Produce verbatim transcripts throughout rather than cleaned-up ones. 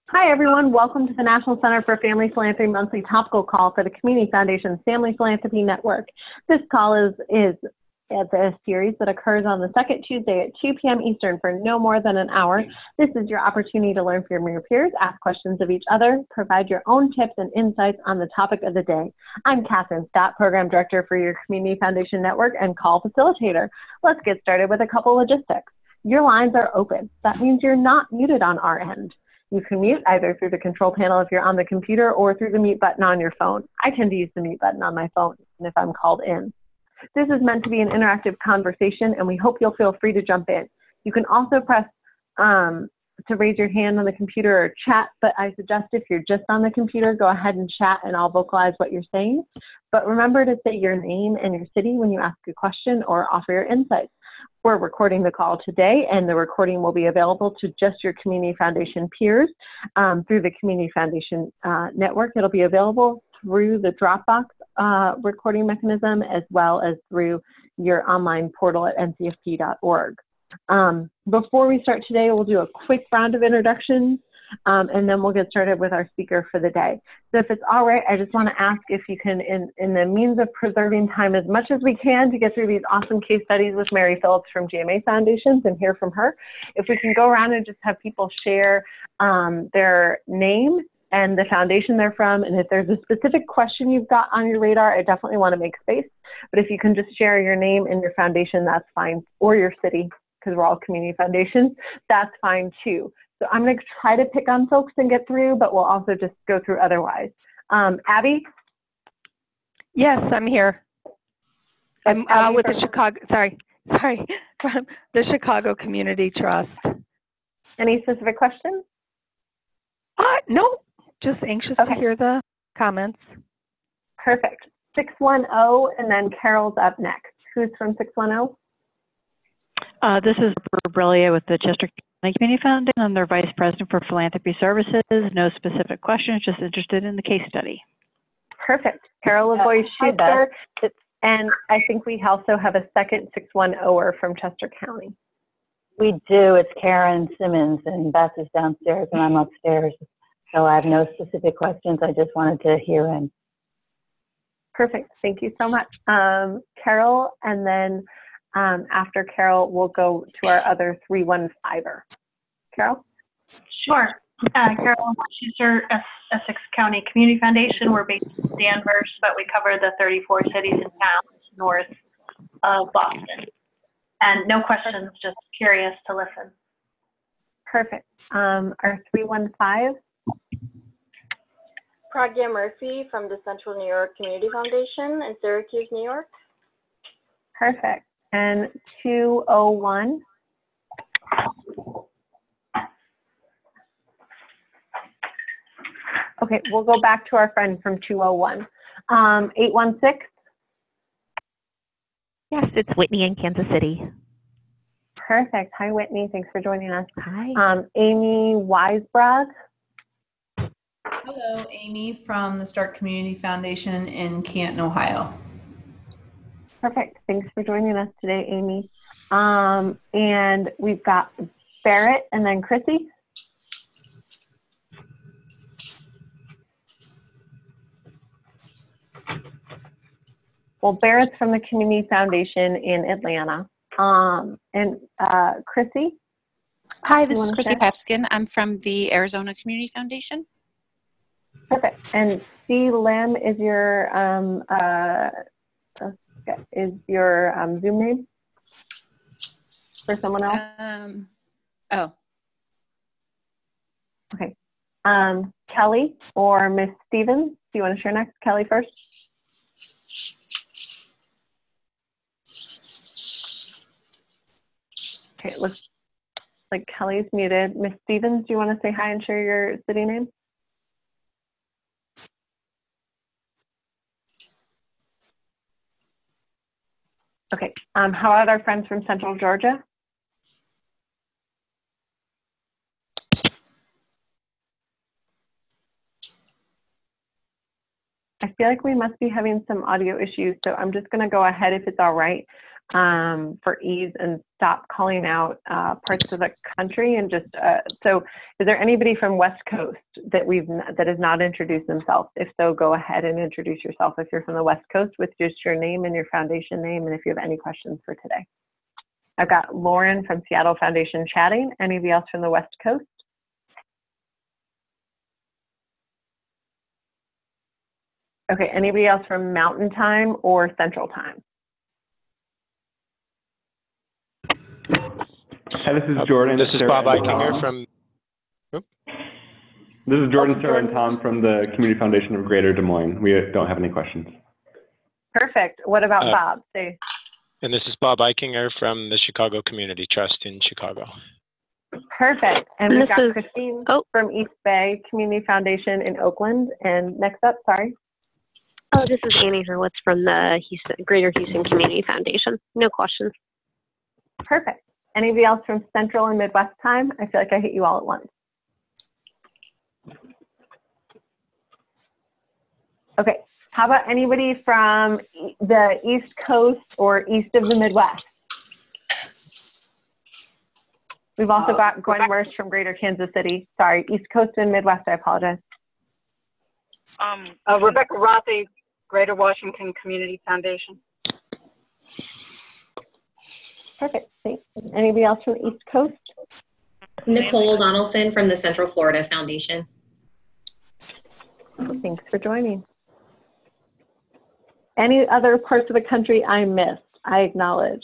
Hi, everyone. Welcome to the National Center for Family Philanthropy Monthly Topical Call for the Community Foundation's Family Philanthropy Network. This call is, is at the series that occurs on the second Tuesday at two p m Eastern for no more than an hour. This is your opportunity to learn from your peers, ask questions of each other, provide your own tips and insights on the topic of the day. I'm Catherine Stott, Program Director for your Community Foundation Network and Call Facilitator. Let's get started with a couple logistics. Your lines are open. That means you're not muted on our end. You can mute either through the control panel if you're on the computer or through the mute button on your phone. I tend to use the mute button on my phone if I'm called in. This is meant to be an interactive conversation, and we hope you'll feel free to jump in. You can also press um, to raise your hand on the computer or chat, but I suggest if you're just on the computer, go ahead and chat and I'll vocalize what you're saying. But remember to say your name and your city when you ask a question or offer your insights. We're recording the call today, and the recording will be available to just your Community Foundation peers um, through the Community Foundation uh, network. It'll be available through the Dropbox uh, recording mechanism as well as through your online portal at N C F P dot org. Um, before we start today, we'll do a quick round of introductions. Um, and then we'll get started with our speaker for the day. So if it's all right, I just want to ask if you can, in, in the means of preserving time as much as we can to get through these awesome case studies with Mary Phillips from G M A Foundations and hear from her, if we can go around and just have people share um, their name and the foundation they're from, and if there's a specific question you've got on your radar, I definitely want to make space. But if you can just share your name and your foundation, that's fine, or your city, because we're all community foundations, that's fine too. So I'm going to try to pick on folks and get through, but we'll also just go through otherwise. Um, Abby? Yes, I'm here. I'm uh, with the Chicago, sorry, sorry, from the Chicago Community Trust. Any specific questions? Uh, no, just anxious okay. to hear the comments. Perfect. six one zero, and then Carol's up next. Who's from six one zero? Uh, this is Brillia with the Chester County Community Foundation. I'm their Vice President for Philanthropy Services. No specific questions, just interested in the case study. Perfect. Carol LaVoy Schuster. And I think we also have a second six one zero-er from Chester County. We do. It's Karen Simmons, and Beth is downstairs and I'm upstairs. So I have no specific questions. I just wanted to hear in. Perfect. Thank you so much. Um, Carol, and then Um, after Carol, we'll go to our other three one five-er. Carol? Sure. Uh, Carol Schuster, Essex County Community Foundation. We're based in Danvers, but we cover the thirty-four cities and towns north of Boston. And no questions, just curious to listen. Perfect. Um, our three one five? Pragya Murphy from the Central New York Community Foundation in Syracuse, New York. Perfect. And two oh one. Okay, we'll go back to our friend from two oh one. Um, eight one six. Yes, it's Whitney in Kansas City. Perfect. Hi, Whitney. Thanks for joining us. Hi. Um, Amy Weisbrod. Hello, Amy from the Stark Community Foundation in Canton, Ohio. Perfect. Thanks for joining us today, Amy. Um, and we've got Barrett and then Chrissy. Well, Barrett's from the Community Foundation in Atlanta. Um, and uh, Chrissy? Hi, this is Chrissy Papskin. I'm from the Arizona Community Foundation. Perfect. And C. Lim is your um, uh, is your um, Zoom name for someone else? Um, oh. Okay. Um, Kelly or Miss Stevens, do you want to share next? Kelly first. Okay, it looks like Kelly's muted. Miss Stevens, do you want to say hi and share your city name? Okay, um, how about our friends from Central Georgia? I feel like we must be having some audio issues, so I'm just going to go ahead if it's all right. um, for ease and stop calling out uh, parts of the country. And just, uh, so is there anybody from West Coast that we've, that has not introduced themselves? If so, go ahead and introduce yourself if you're from the West Coast with just your name and your foundation name, and if you have any questions for today. I've got Lauren from Seattle Foundation chatting. Anybody else from the West Coast? Okay, anybody else from Mountain Time or Central Time? Hi, this is Jordan. This is Sarah, Bob Eichinger from. This is Jordan, Sarah, and Tom from the Community Foundation of Greater Des Moines. We don't have any questions. Perfect. What about Uh, Bob? Say. And this is Bob Eichinger from the Chicago Community Trust in Chicago. Perfect. And we've This got is- Christine oh. from East Bay Community Foundation in Oakland. And next up, sorry. Oh, this is Annie Hurwitz from the Houston, Greater Houston Community Foundation. No questions. Perfect. Anybody else from Central and Midwest Time? I feel like I hit you all at once. Okay. How about anybody from e- the East Coast or east of the Midwest? We've also Uh, got Gwen Worst from Greater Kansas City. Sorry, East Coast and Midwest, I apologize. Um, uh, Rebecca Rothy, Greater Washington Community Foundation. Perfect, thanks. Anybody else from the East Coast? Nicole Donaldson from the Central Florida Foundation. Thanks for joining. Any other parts of the country I missed? I acknowledge.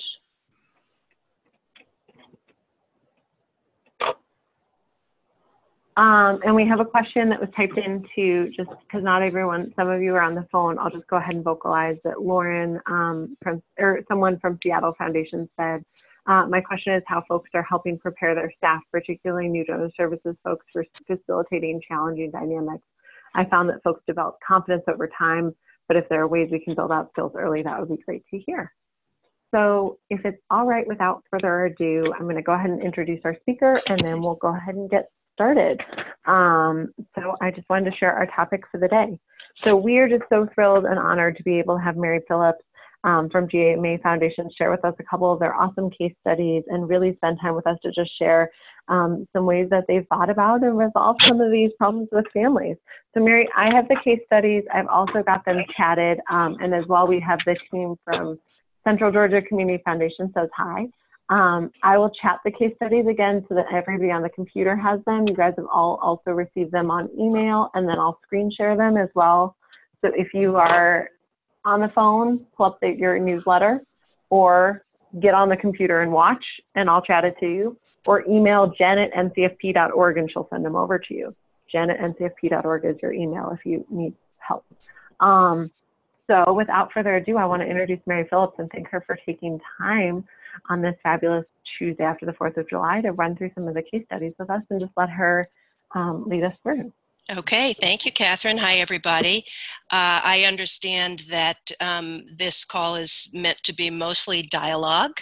Um, and we have a question that was typed into, just because not everyone, some of you are on the phone, I'll just go ahead and vocalize that Lauren um, from, or someone from Seattle Foundation said, uh, my question is how folks are helping prepare their staff, particularly new donor services folks, for facilitating challenging dynamics. I found that folks develop confidence over time, but if there are ways we can build out skills early, that would be great to hear. So if it's all right, without further ado, I'm going to go ahead and introduce our speaker, and then we'll go ahead and get started. Um, so I just wanted to share our topic for the day. So we are just so thrilled and honored to be able to have Mary Phillips um, from G M A Foundation share with us a couple of their awesome case studies and really spend time with us to just share um, some ways that they've thought about and resolved some of these problems with families. So Mary, I have the case studies. I've also got them chatted, um, and as well we have the team from Central Georgia Community Foundation says hi. Um, I will chat the case studies again so that everybody on the computer has them. You guys have all also received them on email, and then I'll screen share them as well. So if you are on the phone, pull up the, your newsletter, or get on the computer and watch, and I'll chat it to you, or email jen at n c f p dot org and she'll send them over to you. jen at n c f p dot org is your email if you need help. Um, so without further ado, I want to introduce Mary Phillips and thank her for taking time on this fabulous Tuesday after the fourth of July to run through some of the case studies with us and just let her um, lead us through. Okay, thank you, Catherine. Hi, everybody. Uh, I understand that um, this call is meant to be mostly dialogue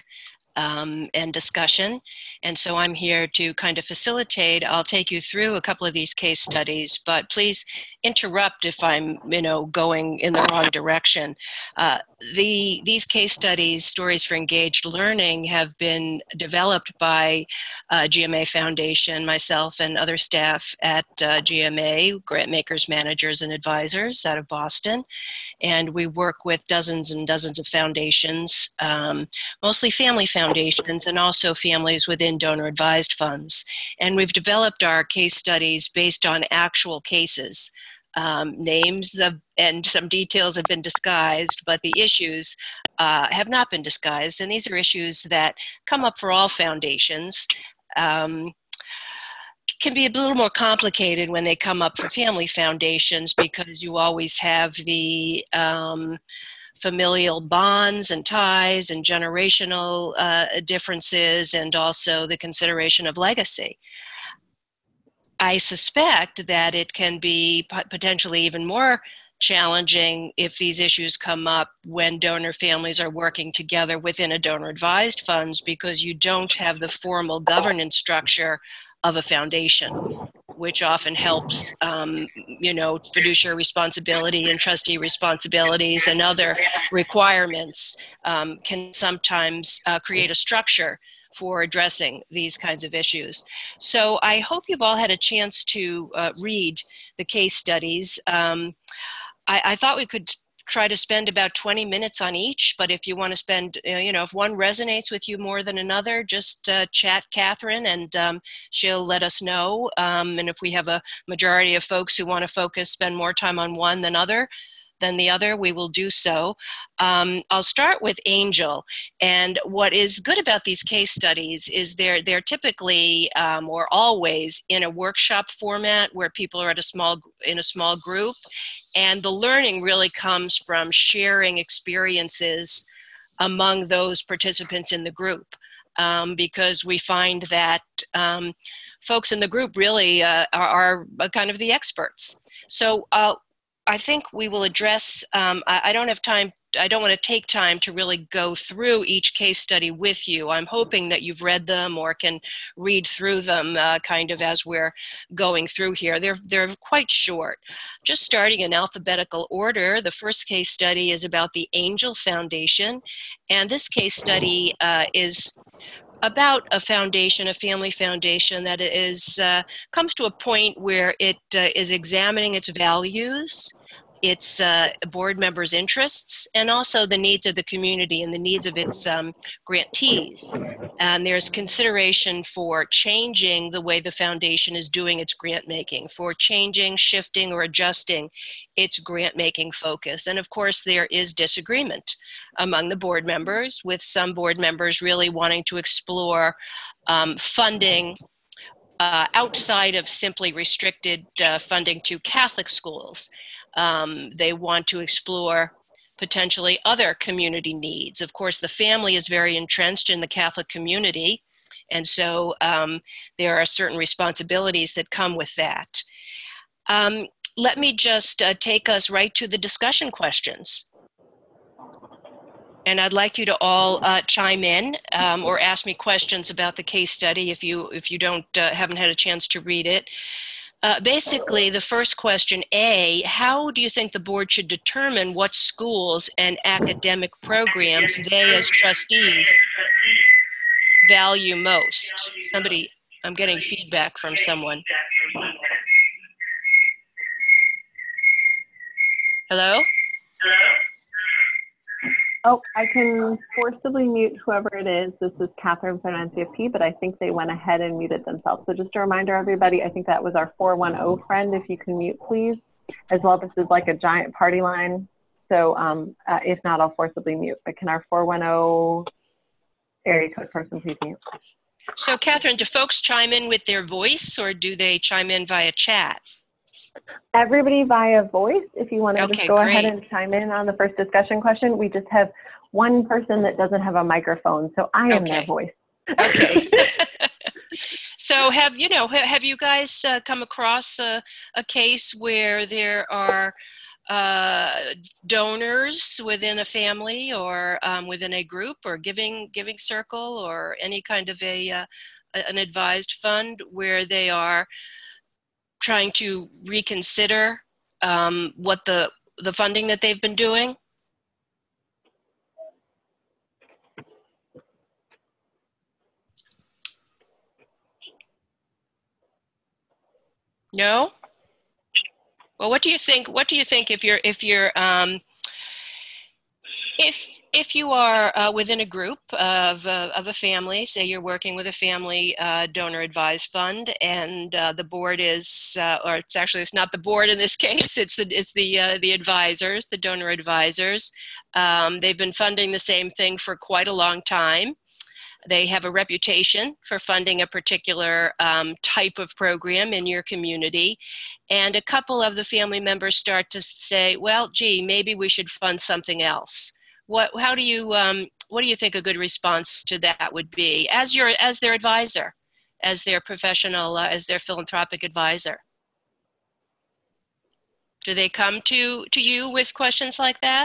um, and discussion, and so I'm here to kind of facilitate. I'll take you through a couple of these case studies, but please interrupt if I'm, you know, going in the wrong direction. Uh, the these case studies, Stories for Engaged Learning, have been developed by uh, G M A Foundation, myself, and other staff at uh, G M A, grant makers, managers, and advisors out of Boston. And we work with dozens and dozens of foundations, um, mostly family foundations, and also families within donor-advised funds. And we've developed our case studies based on actual cases. Um, names of, and some details have been disguised, but the issues uh, have not been disguised. And these are issues that come up for all foundations. Um, can be a little more complicated when they come up for family foundations because you always have the um, familial bonds and ties and generational uh, differences, and also the consideration of legacy. I suspect that it can be potentially even more challenging if these issues come up when donor families are working together within a donor-advised funds, because you don't have the formal governance structure of a foundation. which often helps, um, you know, fiduciary responsibility and trustee responsibilities and other requirements um, can sometimes uh, create a structure for addressing these kinds of issues. So I hope you've all had a chance to uh, read the case studies. Um, I, I thought we could try to spend about twenty minutes on each, but if you want to spend, uh, you know, if one resonates with you more than another, just uh, chat Catherine and um, she'll let us know. Um, and if we have a majority of folks who want to focus, spend more time on one than other, than the other, we will do so. Um, I'll start with Angel. And what is good about these case studies is they're, they're typically um, or always in a workshop format where people are at a small, in a small group. And the learning really comes from sharing experiences among those participants in the group. Um, because we find that um, folks in the group really uh, are, are kind of the experts. So uh, I think we will address, um, I, I don't have time, I don't want to take time to really go through each case study with you. I'm hoping that you've read them or can read through them uh, kind of as we're going through here. They're, they're quite short. Just starting in alphabetical order, the first case study is about the Angel Foundation. And this case study uh, is about a foundation, a family foundation that is uh, comes to a point where it uh, is examining its values, its uh, board members' interests, and also the needs of the community and the needs of its um, grantees. And there's consideration for changing the way the foundation is doing its grant making, for changing, shifting, or adjusting its grant making focus. And of course, there is disagreement among the board members, with some board members really wanting to explore um, funding uh, outside of simply restricted uh, funding to Catholic schools. Um, they want to explore potentially other community needs. Of course, the family is very entrenched in the Catholic community, and so um, there are certain responsibilities that come with that. Um, let me just uh, take us right to the discussion questions. And I'd like you to all uh, chime in um, or ask me questions about the case study if you, if you don't, uh, haven't had a chance to read it. Uh, basically, the first question, A, how do you think the board should determine what schools and academic programs they as trustees value most? Somebody, I'm getting feedback from someone. Hello? Oh, I can forcibly mute whoever it is. This is Catherine from N C F P, but I think they went ahead and muted themselves. So just a reminder, everybody, I think that was our four one zero friend. If you can mute, please. As well, this is like a giant party line. So um, uh, if not, I'll forcibly mute. But can our four one zero area code person please mute? So Catherine, do folks chime in with their voice or do they chime in via chat? Everybody via voice. If you want to okay, just go great. ahead and chime in on the first discussion question. We just have one person that doesn't have a microphone, so I am okay. their voice. Okay. So have, you know, have you guys uh, come across a, a case where there are uh, donors within a family or um, within a group or giving giving circle or any kind of a uh, an advised fund where they are trying to reconsider um, what the the funding that they've been doing? No? Well, what do you think? What do you think if you're if you're um, if if you are uh, within a group of uh, of a family, say you're working with a family uh, donor advised fund, and uh, the board is, uh, or it's actually it's not the board in this case, it's the it's the uh, the advisors, the donor advisors. Um, they've been funding the same thing for quite a long time. They have a reputation for funding a particular um, type of program in your community. And a couple of the family members start to say, well, gee, maybe we should fund something else. What, how do you, um, what do you think a good response to that would be as your, as their advisor, as their professional, uh, as their philanthropic advisor? Do they come to, to you with questions like that?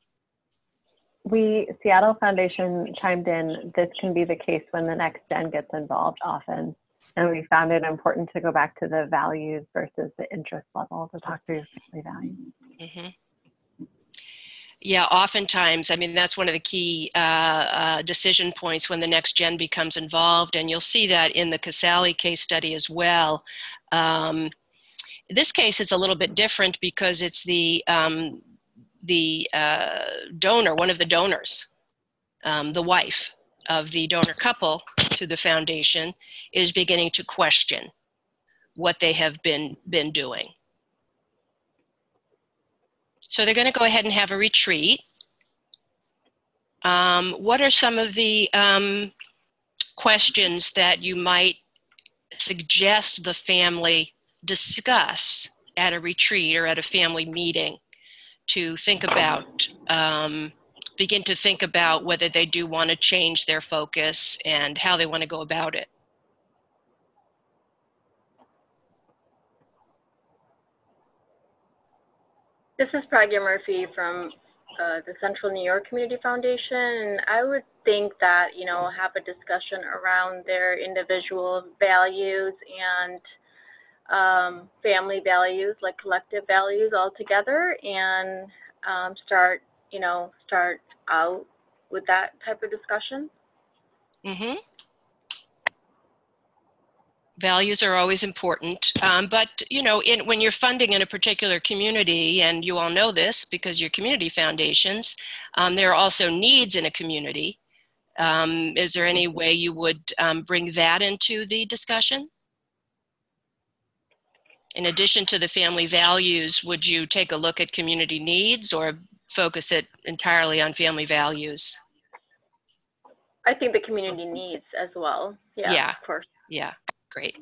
We, Seattle Foundation chimed in, this can be the case when the Next Gen gets involved often. And we found it important to go back to the values versus the interest level to talk through family values. Mm-hmm. Yeah, oftentimes, I mean, that's one of the key uh, uh, decision points when the next gen becomes involved, and you'll see that in the Casale case study as well. Um, this case is a little bit different because it's the, um, the uh, donor, one of the donors, um, the wife of the donor couple to the foundation, is beginning to question what they have been, been doing. So they're going to go ahead and have a retreat. Um, what are some of the um, questions that you might suggest the family discuss at a retreat or at a family meeting to think about, um, begin to think about whether they do want to change their focus and how they want to go about it? This is Pragya Murphy from uh, the Central New York Community Foundation, and I would think that, you know, have a discussion around their individual values and um, family values, like collective values all together, and um, start, you know, start out with that type of discussion. Mm-hmm. Values are always important, um, but you know, in, when you're funding in a particular community, and you all know this because you're community foundations, um, there are also needs in a community. Um, is there any way you would um, bring that into the discussion? In addition to the family values, would you take a look at community needs or focus it entirely on family values? I think the community needs as well. Yeah, yeah. Of course. Yeah. Great.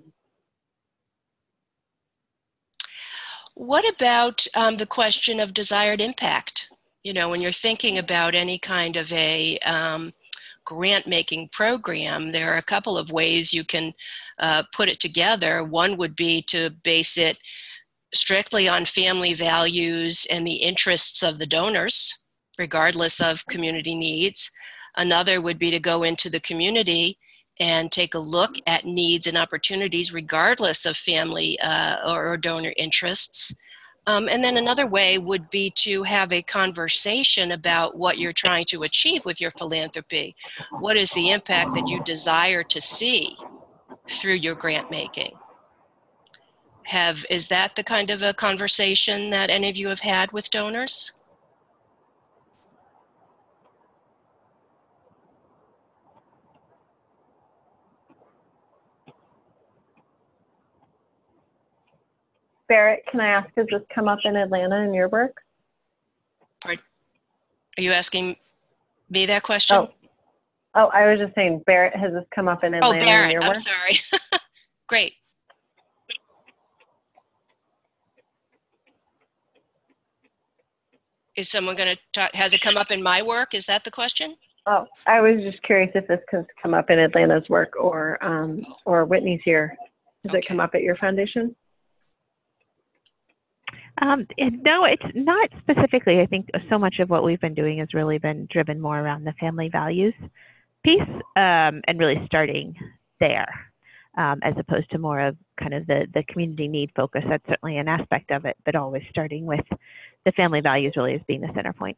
What about um, the question of desired impact? You know, when you're thinking about any kind of a um, grant-making program, there are a couple of ways you can uh, put it together. One would be to base it strictly on family values and the interests of the donors, regardless of community needs. Another would be to go into the community and take a look at needs and opportunities regardless of family uh, or, or donor interests. Um, and then another way would be to have a conversation about what you're trying to achieve with your philanthropy. What is the impact that you desire to see through your grant making? Have, is that the kind of a conversation that any of you have had with donors? Barrett, can I ask, does this come up in Atlanta in your work? Pardon? Are you asking me that question? Oh, oh I was just saying, Barrett, has this come up in Atlanta oh, Barrett, in your I'm work? sorry. Great. Is someone going to talk, has it come up in my work? Is that the question? Oh, I was just curious if this has come up in Atlanta's work or, um, or Whitney's here. Has Okay. it come up at your foundation? Um, it, no, it's not specifically. I think so much of what we've been doing has really been driven more around the family values piece um, and really starting there um, as opposed to more of kind of the, the community need focus. That's certainly an aspect of it, but always starting with the family values really as being the center point.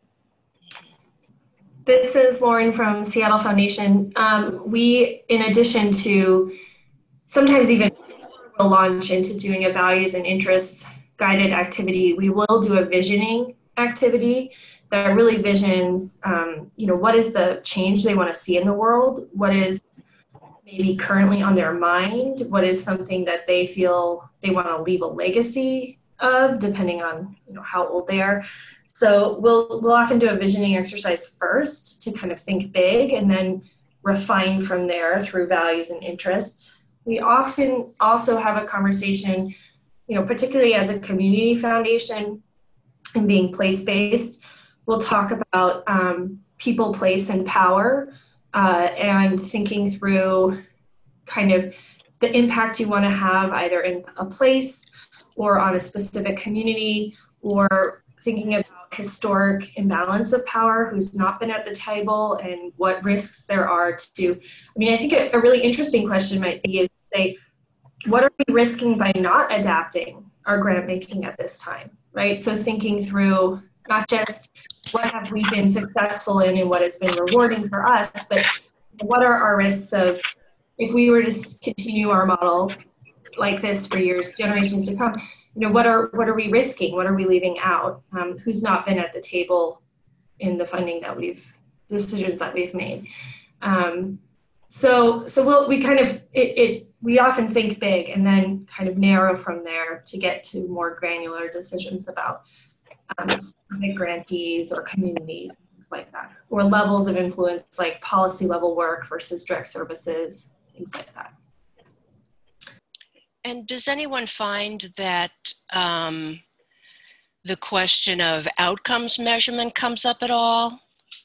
This is Lauren from Seattle Foundation. Um, we, in addition to sometimes even will launch into doing a values and interests guided activity, we will do a visioning activity that really visions, um, you know, what is the change they want to see in the world? What is maybe currently on their mind? What is something that they feel they want to leave a legacy of, depending on, you know, how old they are? So we'll, we'll often do a visioning exercise first to kind of think big and then refine from there through values and interests. We often also have a conversation, you know, particularly as a community foundation and being place-based, we'll talk about um, people, place, and power uh, and thinking through kind of the impact you want to have either in a place or on a specific community, or thinking about historic imbalance of power, who's not been at the table, and what risks there are to, I mean, I think a, a really interesting question might be is say, what are we risking by not adapting our grant making at this time, right? So thinking through not just what have we been successful in and what has been rewarding for us, but what are our risks of if we were to continue our model like this for years, generations to come, you know, what are what are we risking? What are we leaving out? Um, who's not been at the table in the funding that we've, decisions that we've made? Um, so so we'll, we kind of, it, it, we often think big and then kind of narrow from there to get to more granular decisions about um, specific grantees or communities, things like that, or levels of influence like policy level work versus direct services, things like that. And does anyone find that um, the question of outcomes measurement comes up at all?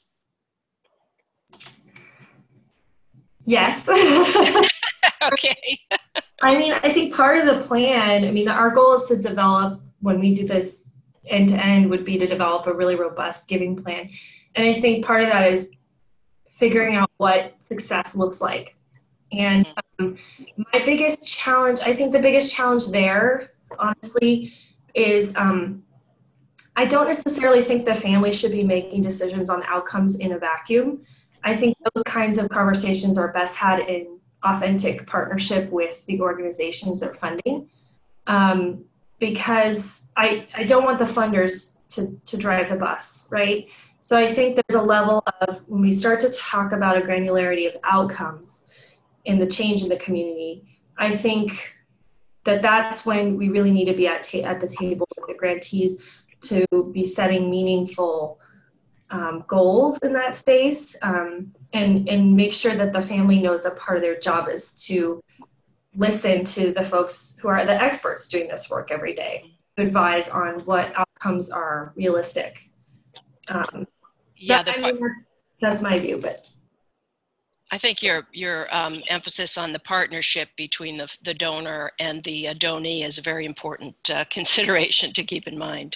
Yes. Okay. I mean, I think part of the plan, I mean, our goal is to develop, when we do this end to end, would be to develop a really robust giving plan. And I think part of that is figuring out what success looks like. And um, my biggest challenge, I think the biggest challenge there, honestly, is um, I don't necessarily think the family should be making decisions on outcomes in a vacuum. I think those kinds of conversations are best had in authentic partnership with the organizations they're funding. Um, because I, I don't want the funders to, to drive the bus, right? So I think there's a level of, when we start to talk about a granularity of outcomes in the change in the community, I think that that's when we really need to be at, ta at the table with the grantees to be setting meaningful um, goals in that space, um, and, and make sure that the family knows that part of their job is to listen to the folks who are the experts doing this work every day, to advise on what outcomes are realistic. Um, yeah, that, the I mean, that's, that's my view, but. I think your your um, emphasis on the partnership between the, the donor and the uh, donee is a very important uh, consideration to keep in mind.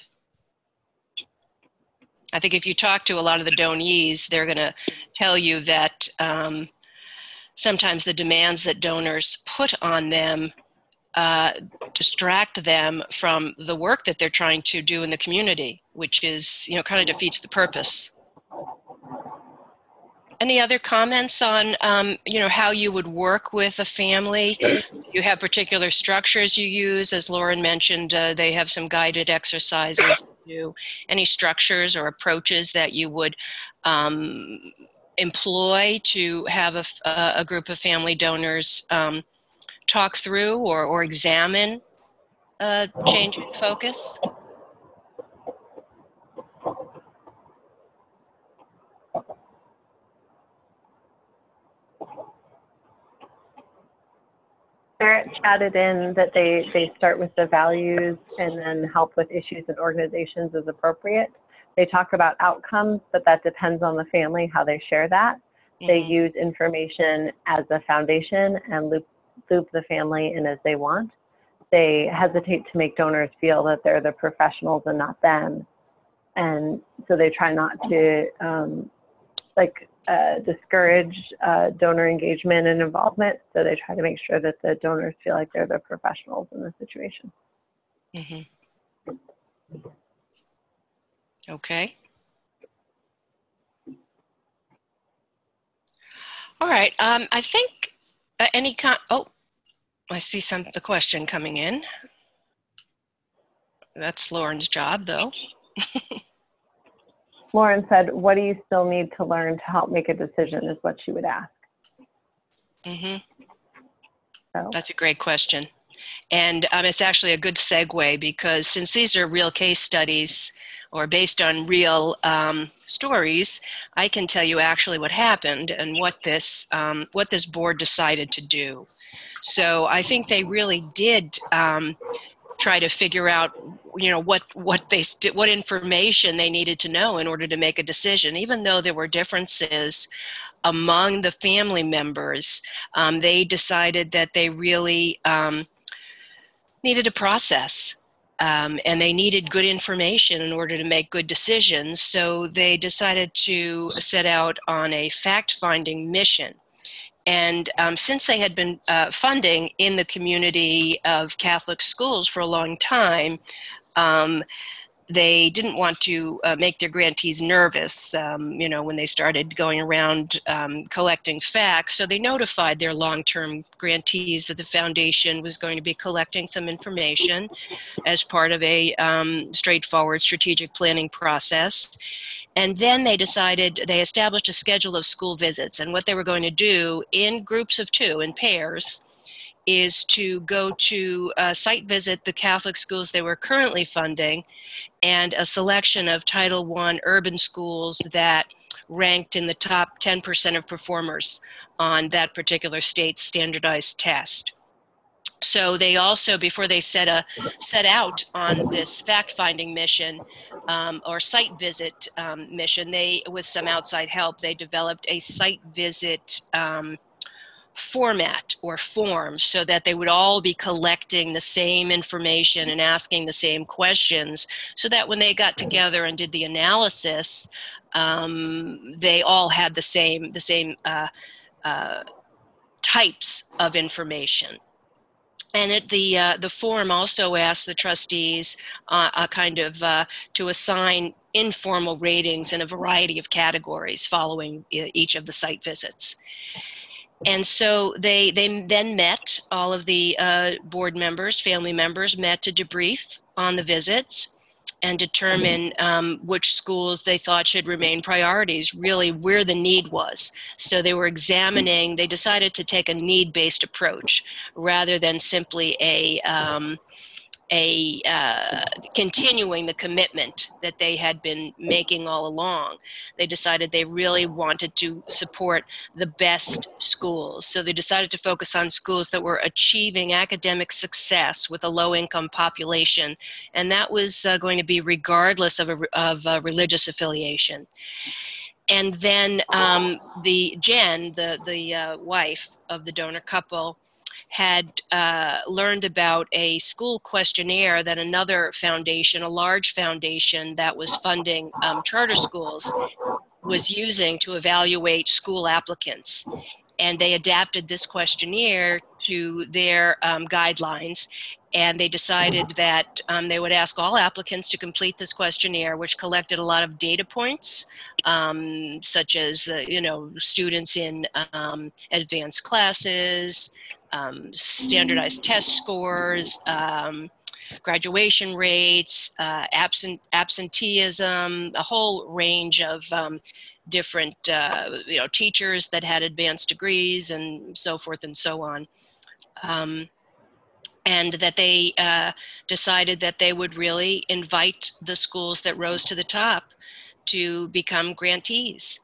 I think if you talk to a lot of the donees, they're going to tell you that um, sometimes the demands that donors put on them uh, distract them from the work that they're trying to do in the community, which is, you know, kind of defeats the purpose. Any other comments on, um, you know, how you would work with a family? You have particular structures you use. As Lauren mentioned, uh, they have some guided exercises to do. Any structures or approaches that you would um, employ to have a, a group of family donors um, talk through or, or examine uh, change in focus? Barrett chatted in that they, they start with the values and then help with issues and organizations as appropriate. They talk about outcomes, but that depends on the family, how they share that. Mm-hmm. They use information as a foundation and loop, loop the family in as they want. They hesitate to make donors feel that they're the professionals and not them. And so they try not to um, like, Uh, discourage uh, donor engagement and involvement. So they try to make sure that the donors feel like they're the professionals in the situation. Mm-hmm. Okay. All right. Um, I think uh, any con- oh, I see some the question coming in. That's Lauren's job, though. Lauren said, what do you still need to learn to help make a decision is what she would ask. Mm-hmm. So. That's a great question. And um, it's actually a good segue because since these are real case studies or based on real um, stories, I can tell you actually what happened and what this, um, what this board decided to do. So I think they really did um, try to figure out, you know, what what they what information they needed to know in order to make a decision. Even though there were differences among the family members, um, they decided that they really um, needed a process, um, and they needed good information in order to make good decisions. So they decided to set out on a fact-finding mission. And um, since they had been uh, funding in the community of Catholic schools for a long time, um, they didn't want to uh, make their grantees nervous, um, you know, when they started going around um, collecting facts. So they notified their long-term grantees that the foundation was going to be collecting some information as part of a um, straightforward strategic planning process. And then they decided, they established a schedule of school visits. And what they were going to do in groups of two, in pairs, is to go to uh, site visit the Catholic schools they were currently funding and a selection of Title one urban schools that ranked in the top ten percent of performers on that particular state's standardized test. So they also, before they set a set out on this fact-finding mission um, or site visit um, mission, they, with some outside help, they developed a site visit um, format or form so that they would all be collecting the same information and asking the same questions, so that when they got together and did the analysis, um, they all had the same the same uh, uh, types of information. And it, the uh, the form also asked the trustees uh, a kind of uh, to assign informal ratings in a variety of categories following each of the site visits. And so they they then met, all of the uh, board members, family members met to debrief on the visits and determine um, which schools they thought should remain priorities, really where the need was. So they were examining, they decided to take a need-based approach rather than simply a, um, a uh, continuing the commitment that they had been making all along. They decided they really wanted to support the best schools. So they decided to focus on schools that were achieving academic success with a low-income population, and that was uh, going to be regardless of a, of a religious affiliation. And then um, the Jen, the, the uh, wife of the donor couple, had uh, learned about a school questionnaire that another foundation, a large foundation that was funding um, charter schools, was using to evaluate school applicants. And they adapted this questionnaire to their um, guidelines, and they decided that um, they would ask all applicants to complete this questionnaire, which collected a lot of data points, um, such as, uh, you know, students in um, advanced classes, Um, standardized test scores, um, graduation rates, uh, absent absenteeism, a whole range of um, different, uh, you know, teachers that had advanced degrees and so forth and so on. Um, and that they uh, decided that they would really invite the schools that rose to the top to become grantees.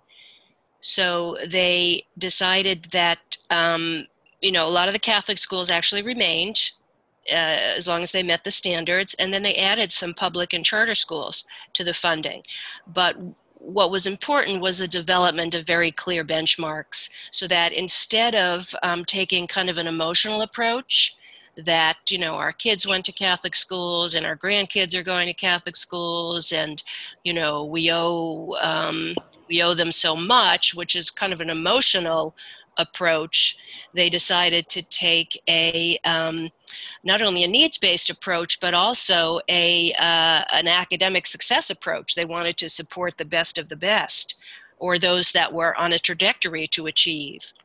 So they decided that um, you know, a lot of the Catholic schools actually remained uh, as long as they met the standards, and then they added some public and charter schools to the funding. But what was important was the development of very clear benchmarks, so that instead of um, taking kind of an emotional approach, that, you know, our kids went to Catholic schools and our grandkids are going to Catholic schools, and, you know, we owe, um, we owe them so much, which is kind of an emotional approach. They decided to take a um, not only a needs-based approach, but also a uh, an academic success approach. They wanted to support the best of the best, or those that were on a trajectory to achieve.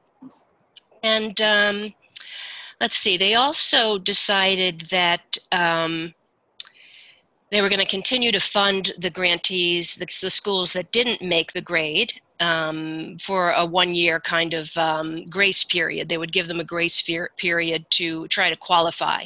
And um, let's see, they also decided that um, they were going to continue to fund the grantees, the, the schools that didn't make the grade, Um, for a one-year kind of um, grace period. They would give them a grace period to try to qualify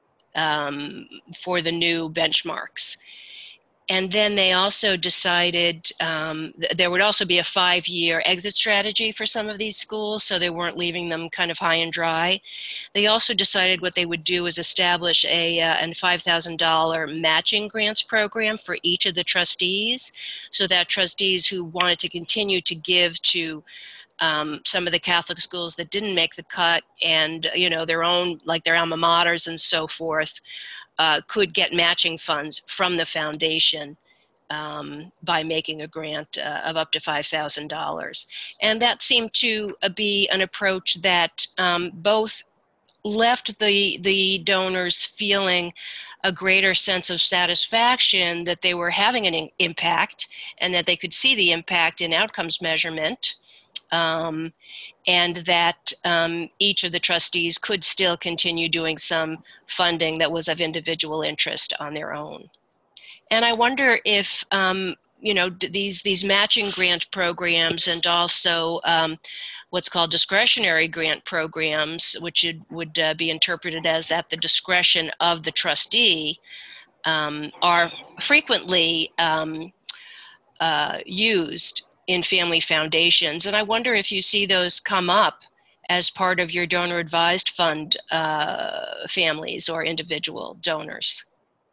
um, for the new benchmarks. And then they also decided um, th there would also be a five-year exit strategy for some of these schools, so they weren't leaving them kind of high and dry. They also decided what they would do is establish a uh, an five thousand dollar matching grants program for each of the trustees, so that trustees who wanted to continue to give to um, some of the Catholic schools that didn't make the cut, and, you know, their own, like their alma maters and so forth, Uh, could get matching funds from the foundation um, by making a grant uh, of up to five thousand dollars. And that seemed to uh, be an approach that um, both left the, the donors feeling a greater sense of satisfaction that they were having an in impact and that they could see the impact in outcomes measurement, um, and that um, each of the trustees could still continue doing some funding that was of individual interest on their own. And I wonder if, um, you know, these, these matching grant programs and also um, what's called discretionary grant programs, which it would uh, be interpreted as at the discretion of the trustee, um, are frequently um, uh, used in family foundations. And I wonder if you see those come up as part of your donor advised fund uh, families or individual donors.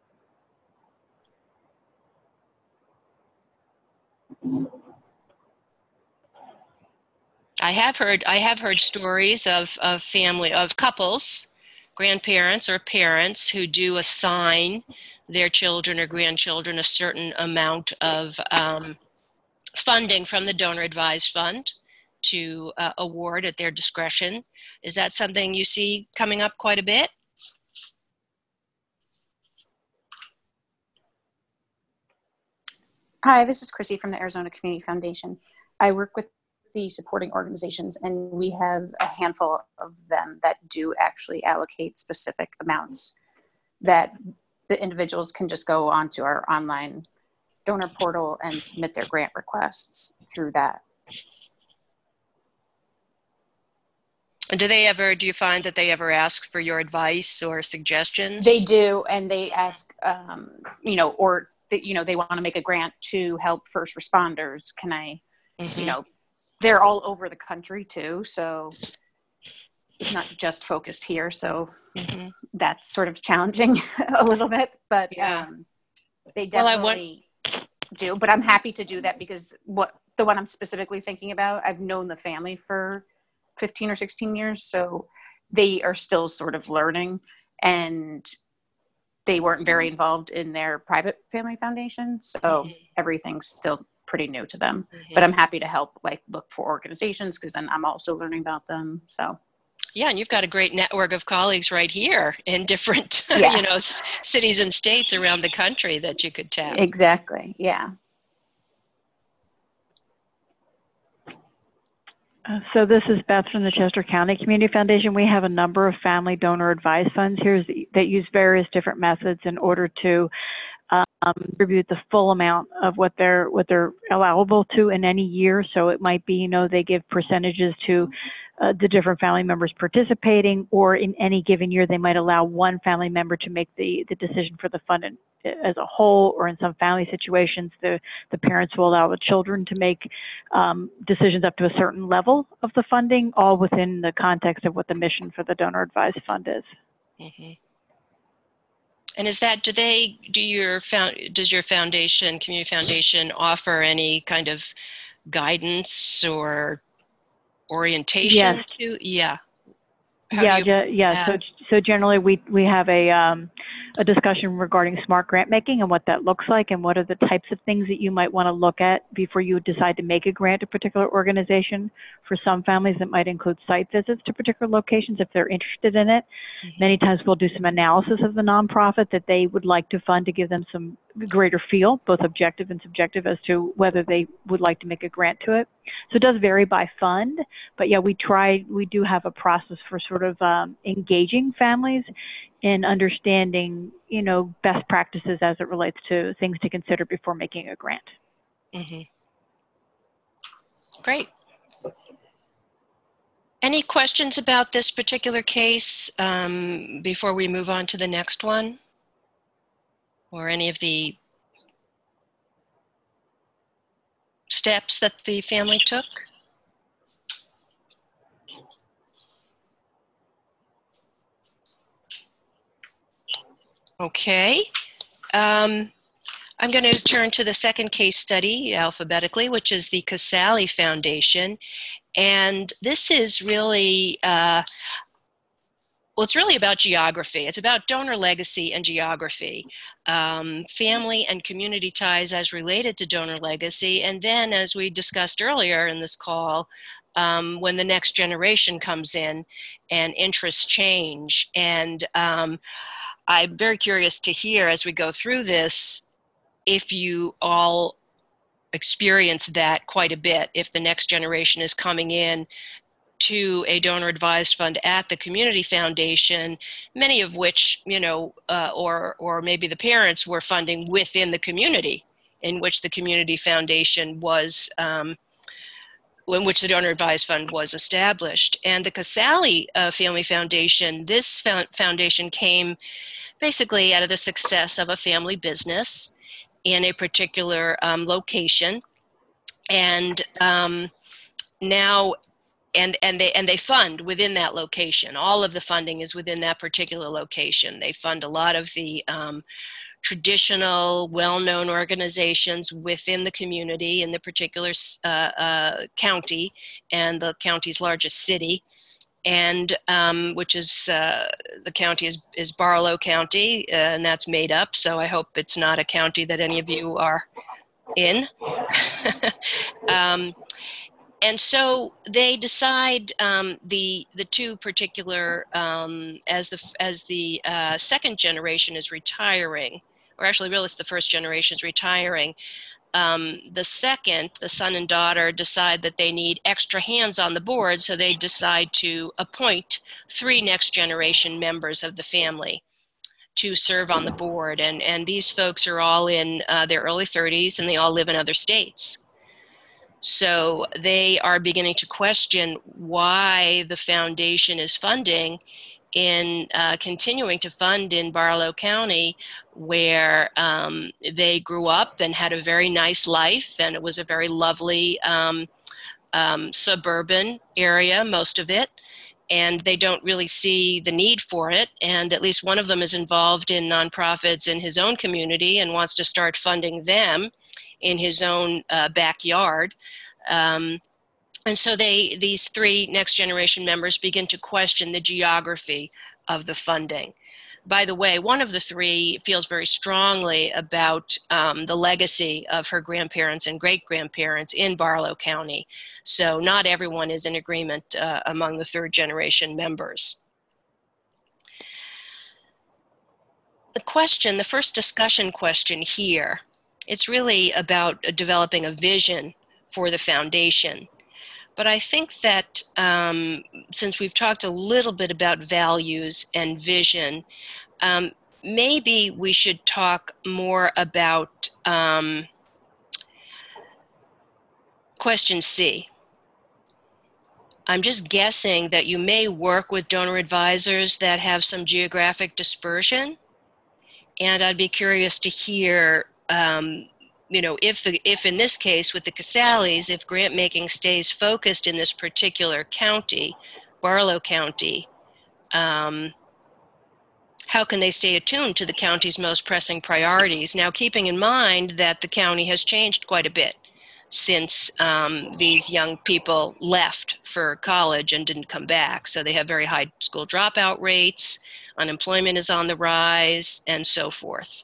I have heard I have heard stories of, of family of couples, grandparents or parents who do assign their children or grandchildren a certain amount of um, funding from the donor advised fund to uh, award at their discretion. Is that something you see coming up quite a bit? Hi, this is Chrissy from the Arizona Community Foundation. I work with the supporting organizations, and we have a handful of them that do actually allocate specific amounts that the individuals can just go onto our online donor portal and submit their grant requests through that. And do they ever, do you find that they ever ask for your advice or suggestions? They do, and they ask, um, you know, or, they, you know, they want to make a grant to help first responders. Can I, mm-hmm. you know, they're all over the country too, so it's not just focused here. So mm-hmm. that's sort of challenging a little bit, but yeah. um, they definitely well, do. But I'm happy to do that because what the one I'm specifically thinking about, I've known the family for fifteen or sixteen years, so they are still sort of learning, and they weren't very involved in their private family foundation, so mm-hmm. everything's still pretty new to them. Mm-hmm. But I'm happy to help, like, look for organizations because then I'm also learning about them. So yeah, and you've got a great network of colleagues right here in different yes. you know s- cities and states around the country that you could tap. Exactly. Yeah. Uh, so this is Beth from the Chester County Community Foundation. We have a number of family donor advised funds here that use various different methods in order to um, distribute the full amount of what they're what they're allowable to in any year. So it might be, you know, they give percentages to uh, the different family members participating, or in any given year they might allow one family member to make the the decision for the fund in, as a whole, or in some family situations, the, the parents will allow the children to make um, decisions up to a certain level of the funding, all within the context of what the mission for the donor advised fund is. Mm-hmm. And is that, do they, do your, found, does your foundation, community foundation, offer any kind of guidance or orientation yes. to? Yeah. How yeah, you, ge- yeah. Uh, so, so generally, we we have a um, a discussion regarding smart grant making and what that looks like, and what are the types of things that you might want to look at before you decide to make a grant to a particular organization. For some families, it might include site visits to particular locations if they're interested in it. Mm-hmm. Many times, we'll do some analysis of the nonprofit that they would like to fund to give them some greater feel, both objective and subjective, as to whether they would like to make a grant to it. So it does vary by fund, but yeah, we try, we do have a process for sort of um, engaging families in understanding, you know, best practices as it relates to things to consider before making a grant. Mm-hmm. Great. Any questions about this particular case um, before we move on to the next one? Or any of the steps that the family took? Okay. Um, I'm going to turn to the second case study alphabetically, which is the Casale Foundation. And this is really uh, well, it's really about geography. It's about donor legacy and geography, um, family and community ties as related to donor legacy. And then, as we discussed earlier in this call, um, when the next generation comes in and interests change. And um, I'm very curious to hear as we go through this, if you all experience that quite a bit, if the next generation is coming in to a donor advised fund at the community foundation, many of which, you know, uh, or, or maybe the parents were funding within the community in which the community foundation was, um, in which the donor advised fund was established. And the Casale uh, Family Foundation, this foundation came basically out of the success of a family business in a particular um, location. And um, now, And, and, they, and they fund within that location. All of the funding is within that particular location. They fund a lot of the um, traditional, well-known organizations within the community in the particular uh, uh, county and the county's largest city, and um, which is, uh, the county is, is Barlow County, uh, and that's made up, so I hope it's not a county that any of you are in. um, And so they decide um, the the two particular um, as the as the uh, second generation is retiring, or actually really it's the first generation is retiring. Um, the second, the son and daughter, decide that they need extra hands on the board, so they decide to appoint three next generation members of the family to serve on the board. And and these folks are all in uh, their early thirties, and they all live in other states. So they are beginning to question why the foundation is funding in uh, continuing to fund in Barlow County, where um, they grew up and had a very nice life, and it was a very lovely um, um, suburban area, most of it, and they don't really see the need for it. And at least one of them is involved in nonprofits in his own community and wants to start funding them in his own uh, backyard. Um, and so they, these three next generation members begin to question the geography of the funding. By the way, one of the three feels very strongly about um, the legacy of her grandparents and great-grandparents in Barlow County. So not everyone is in agreement uh, among the third generation members. The question, the first discussion question here, it's really about developing a vision for the foundation. But I think that um, since we've talked a little bit about values and vision, um, maybe we should talk more about um, question C. I'm just guessing that you may work with donor advisors that have some geographic dispersion, and I'd be curious to hear um, you know, if, the, if in this case with the Casales, if grant making stays focused in this particular county, Barlow County, um, how can they stay attuned to the county's most pressing priorities? Now, keeping in mind that the county has changed quite a bit since um, these young people left for college and didn't come back. So they have very high school dropout rates, unemployment is on the rise, and so forth.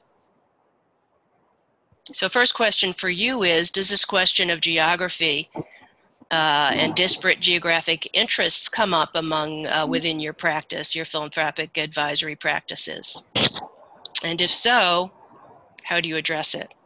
So first question for you is, does this question of geography uh, and disparate geographic interests come up among uh, within your practice, your philanthropic advisory practices? And if so, how do you address it?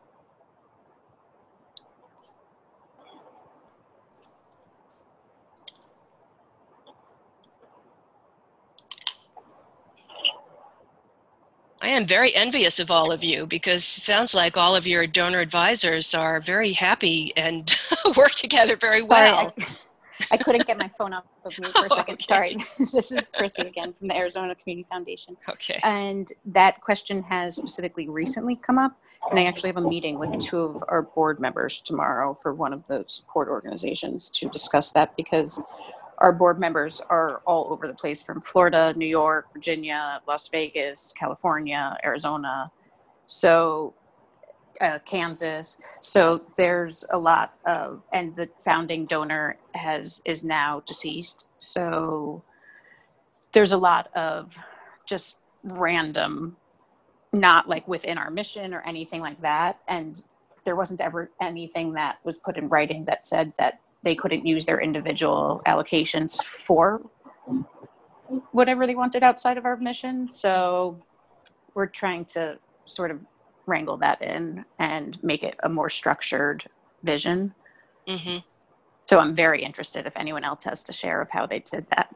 I am very envious of all of you, because it sounds like all of your donor advisors are very happy and work together very well. Sorry, I, I couldn't get my phone up of mute for a second. Okay. Sorry. This is Chrissy again from the Arizona Community Foundation. Okay. And that question has specifically recently come up. And I actually have a meeting with two of our board members tomorrow for one of the support organizations to discuss that, because our board members are all over the place, from Florida, New York, Virginia, Las Vegas, California, Arizona, so uh, Kansas. So there's a lot of, and the founding donor has is now deceased. So there's a lot of just random, not like within our mission or anything like that. And there wasn't ever anything that was put in writing that said that they couldn't use their individual allocations for whatever they wanted outside of our mission. So we're trying to sort of wrangle that in and make it a more structured vision. Mm-hmm. So I'm very interested if anyone else has to share of how they did that.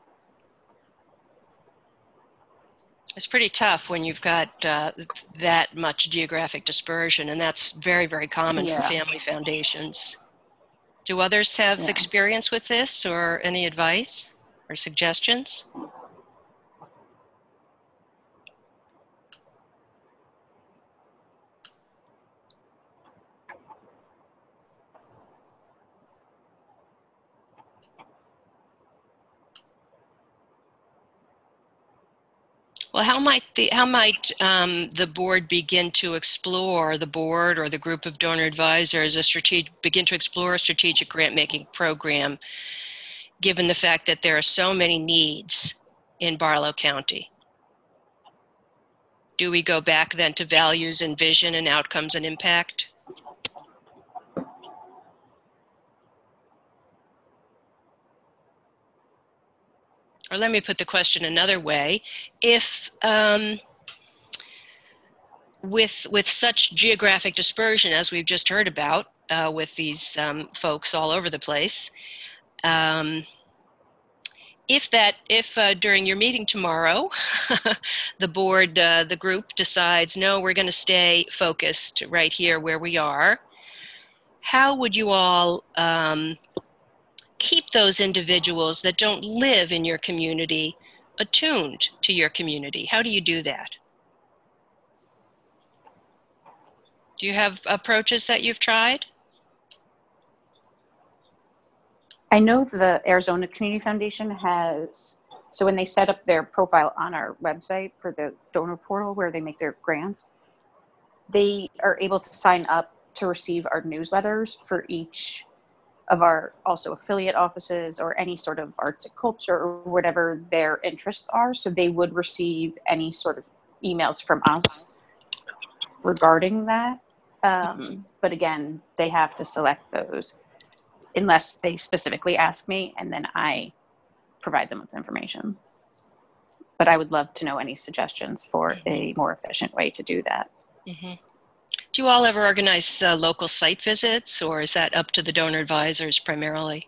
It's pretty tough when you've got uh, that much geographic dispersion, and that's very, very common Yeah. for family foundations. Do others have Yeah. experience with this, or any advice or suggestions? Well, how might the how might um, the board begin to explore, the board or the group of donor advisors, a strategic begin to explore a strategic grant making program, given the fact that there are so many needs in Barlow County? Do we go back then to values and vision and outcomes and impact? Or let me put the question another way. If um, with, with such geographic dispersion as we've just heard about uh, with these um, folks all over the place, um, if that, if uh, during your meeting tomorrow, the board, uh, the group decides, no, we're going to stay focused right here where we are, how would you all um, keep those individuals that don't live in your community attuned to your community? How do you do that? Do you have approaches that you've tried? I know the Arizona Community Foundation has, so when they set up their profile on our website for the donor portal where they make their grants, they are able to sign up to receive our newsletters for each of our also affiliate offices or any sort of arts and culture or whatever their interests are. So they would receive any sort of emails from us regarding that. Um, but again, they have to select those unless they specifically ask me, and then I provide them with information. But I would love to know any suggestions for a more efficient way to do that. Mm-hmm. Do you all ever organize uh, local site visits, or is that up to the donor advisors primarily?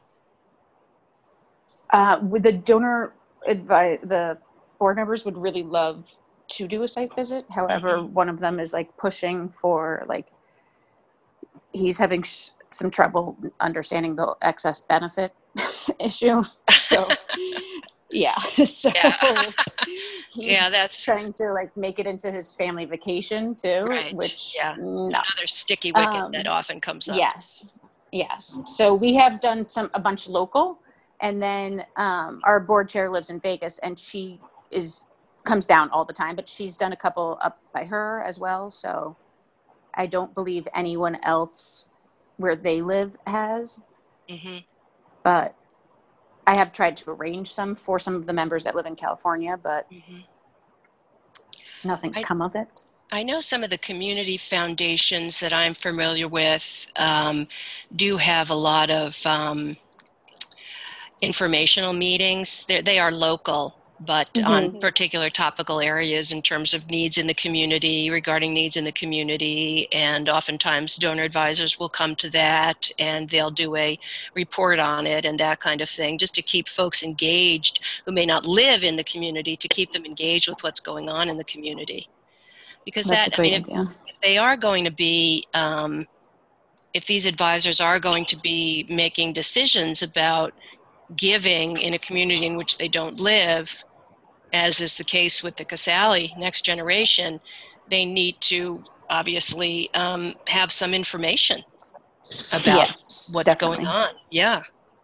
Uh, with the donor advi- the board members would really love to do a site visit. However, mm-hmm. one of them is like pushing for like, he's having sh- some trouble understanding the excess benefit issue. So yeah, so yeah. he's yeah, that's trying to like make it into his family vacation too, right. which yeah, no. another sticky wicket um, that often comes up. Yes, yes. So we have done some a bunch local, and then um, our board chair lives in Vegas, and she is comes down all the time, but she's done a couple up by her as well. So I don't believe anyone else where they live has, mm-hmm. but I have tried to arrange some for some of the members that live in California, but mm-hmm. nothing's I, come of it. I know some of the community foundations that I'm familiar with um, do have a lot of um, informational meetings. They're, they are local, but mm-hmm. on particular topical areas in terms of needs in the community, regarding needs in the community, and oftentimes donor advisors will come to that and they'll do a report on it and that kind of thing, just to keep folks engaged who may not live in the community, to keep them engaged with what's going on in the community. Because That's that, I mean, if, if they are going to be, um, if these advisors are going to be making decisions about giving in a community in which they don't live, as is the case with the Casale Next Generation, they need to obviously um, have some information about yes, what's definitely. going on. Yeah.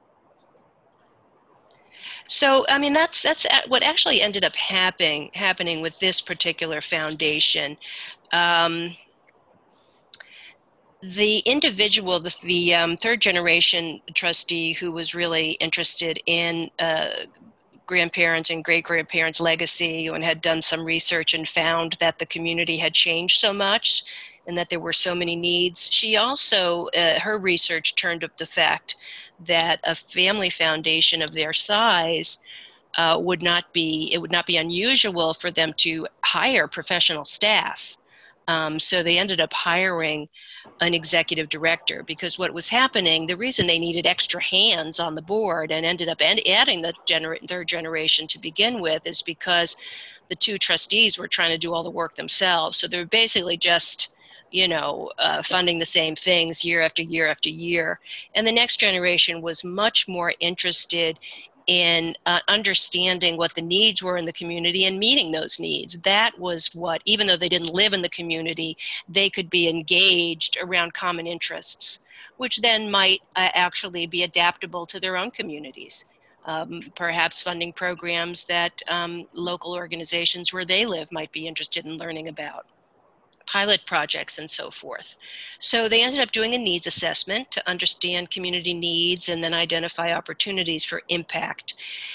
So, I mean, that's that's what actually ended up happening happening with this particular foundation. Um, The individual, the, the um, third generation trustee who was really interested in uh, grandparents and great-grandparents' legacy and had done some research and found that the community had changed so much and that there were so many needs. She also, uh, her research turned up the fact that a family foundation of their size uh, would not be, it would not be unusual for them to hire professional staff. Um, so they ended up hiring an executive director, because what was happening, the reason they needed extra hands on the board and ended up adding the gener- third generation to begin with is because the two trustees were trying to do all the work themselves. So they were basically just, you know, uh, funding the same things year after year after year. And the next generation was much more interested in uh, understanding what the needs were in the community and meeting those needs. That was what, even though they didn't live in the community, they could be engaged around common interests, which then might uh, actually be adaptable to their own communities. Um, perhaps funding programs that um, local organizations where they live might be interested in learning about. Pilot projects and so forth. So they ended up doing a needs assessment to understand community needs and then identify opportunities for impact.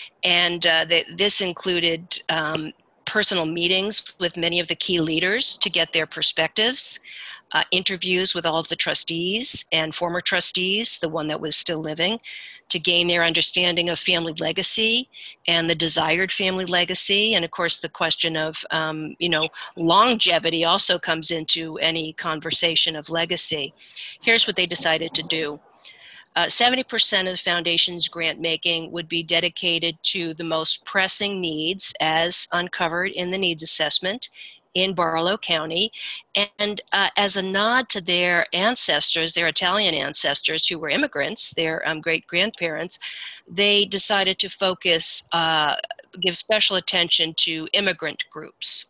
And uh, they, this included um, personal meetings with many of the key leaders to get their perspectives, uh, interviews with all of the trustees and former trustees, the one that was still living, to gain their understanding of family legacy and the desired family legacy. And of course, the question of, um, you know, longevity also comes into any conversation of legacy. Here's what they decided to do. Uh, seventy percent of the foundation's grant making would be dedicated to the most pressing needs as uncovered in the needs assessment in Barlow County. And uh, as a nod to their ancestors, their Italian ancestors who were immigrants, their um, great-grandparents, they decided to focus, uh, give special attention to immigrant groups.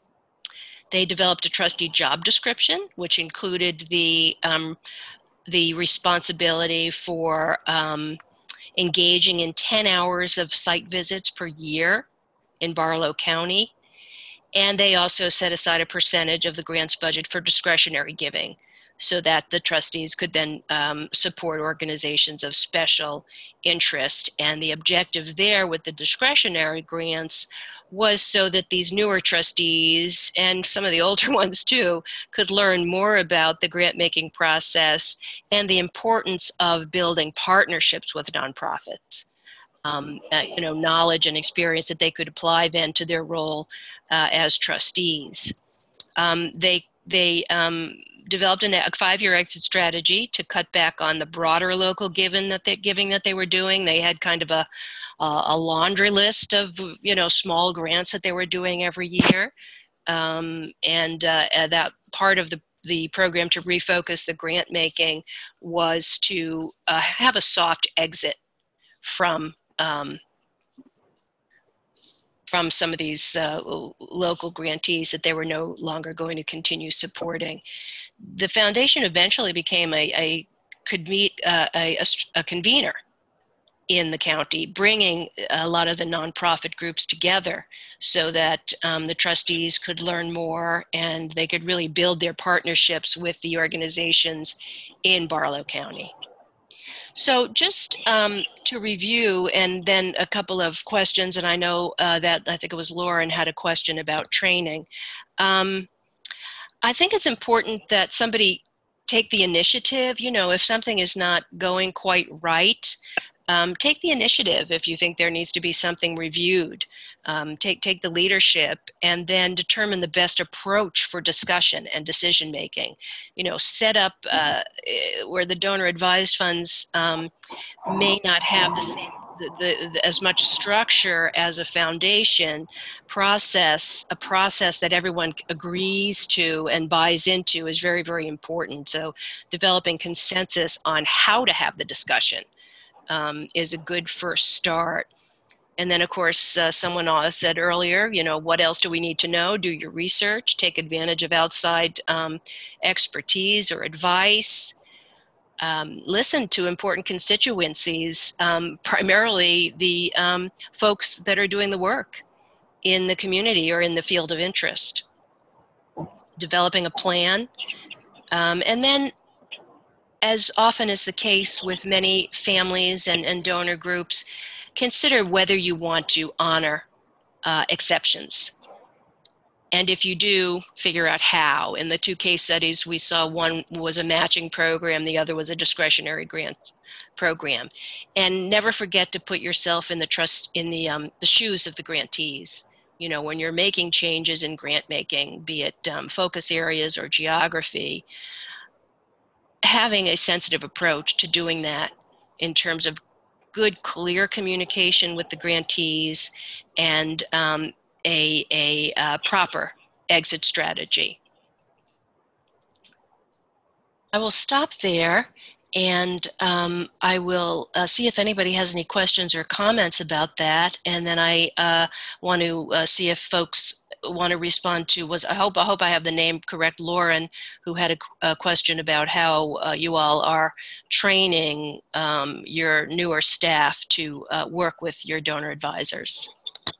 They developed a trustee job description, which included the, um, the responsibility for um, engaging in ten hours of site visits per year in Barlow County. And they also set aside a percentage of the grant's budget for discretionary giving so that the trustees could then um, support organizations of special interest. And the objective there with the discretionary grants was so that these newer trustees and some of the older ones too could learn more about the grant making process and the importance of building partnerships with nonprofits. Um, uh, you know, knowledge and experience that they could apply then to their role uh, as trustees. Um, they they um, developed an, a five-year exit strategy to cut back on the broader local giving that they giving that they were doing. They had kind of a uh, a laundry list of you know small grants that they were doing every year, um, and uh, that part of the the program to refocus the grant making was to uh, have a soft exit from. Um, from some of these uh, local grantees that they were no longer going to continue supporting. The foundation eventually became a, a, could meet, uh, a, a convener in the county, bringing a lot of the nonprofit groups together so that um, the trustees could learn more and they could really build their partnerships with the organizations in Barlow County. So just um, to review, and then a couple of questions, and I know uh, that I think it was Lauren had a question about training. Um, I think it's important that somebody take the initiative. You know, if something is not going quite right, um, take the initiative if you think there needs to be something reviewed. Um, take, take the leadership and then determine the best approach for discussion and decision making. You know, set up uh, where the donor advised funds um, may not have the same The, the, the, as much structure as a foundation process, a process that everyone agrees to and buys into is very, very important. So developing consensus on how to have the discussion um, is a good first start. And then, of course, uh, someone said earlier, you know, what else do we need to know? Do your research, take advantage of outside um, expertise or advice. Um, listen to important constituencies, um, primarily the um, folks that are doing the work in the community or in the field of interest. Developing a plan. Um, and then, as often is the case with many families and, and donor groups, consider whether you want to honor uh, exceptions. And if you do, figure out how. In the two case studies we saw, one was a matching program, the other was a discretionary grant program. And never forget to put yourself in the trust in the um, the shoes of the grantees. You know, when you're making changes in grant making, be it um, focus areas or geography, having a sensitive approach to doing that in terms of good, clear communication with the grantees and um, a, a uh, proper exit strategy. I will stop there, and um, I will uh, see if anybody has any questions or comments about that, and then I uh, want to uh, see if folks want to respond to, was I hope I hope I have the name correct, Lauren, who had a, a question about how uh, you all are training um, your newer staff to uh, work with your donor advisors.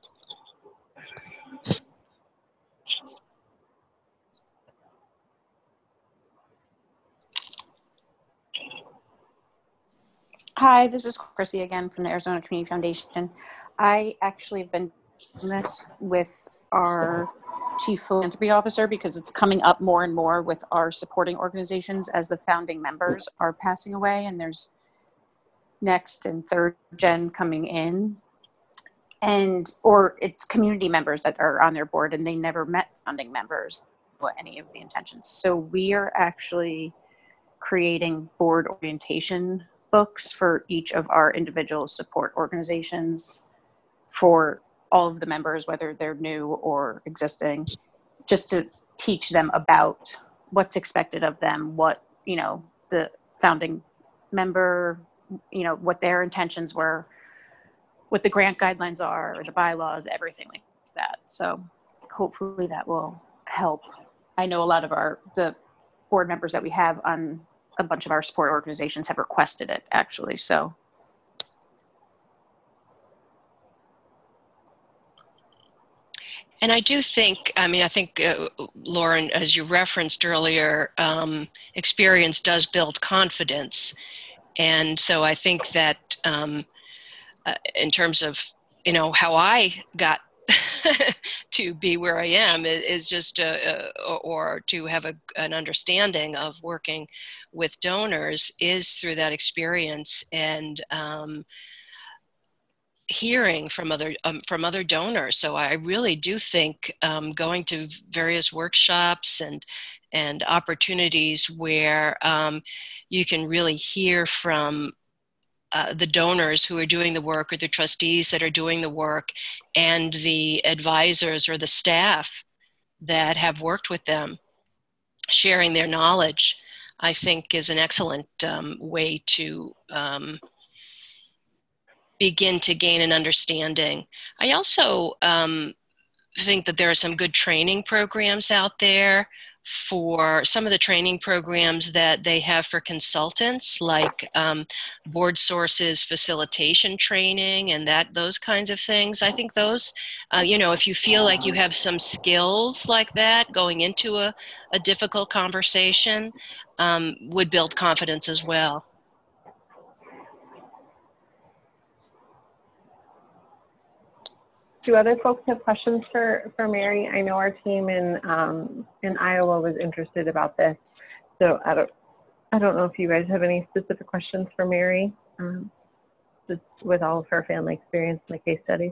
Hi, this is Chrissy again from the Arizona Community Foundation. I actually have been doing this with our Chief Philanthropy Officer because it's coming up more and more with our supporting organizations as the founding members are passing away, and there's next and third gen coming in. And, or it's community members that are on their board and they never met founding members or any of the intentions. So we are actually creating board orientation books for each of our individual support organizations for all of the members, whether they're new or existing, just to teach them about what's expected of them, what, you know, the founding member, you know, what their intentions were, what the grant guidelines are, or the bylaws, everything like that. So hopefully that will help. I know a lot of our, the board members that we have on a bunch of our support organizations have requested it, actually, so. And I do think, I mean, I think, uh, Lauren, as you referenced earlier, um, experience does build confidence. And so I think that um, uh, in terms of, you know, how I got to be where I am is, is just, uh, uh, or to have a, an understanding of working with donors is through that experience and um, hearing from other um, from other donors. So I really do think um, going to various workshops and and opportunities where um, you can really hear from Uh, the donors who are doing the work, or the trustees that are doing the work, and the advisors or the staff that have worked with them, sharing their knowledge, I think is an excellent um, way to um, begin to gain an understanding. I also um, think that there are some good training programs out there for some of the training programs that they have for consultants, like um, Board Sources facilitation training and that those kinds of things. I think those, uh, you know, if you feel like you have some skills like that going into a, a difficult conversation, um, would build confidence as well. Do other folks have questions for, for Mary? I know our team in um, in Iowa was interested about this, so I don't I don't know if you guys have any specific questions for Mary, um, just with all of her family experience in the case studies.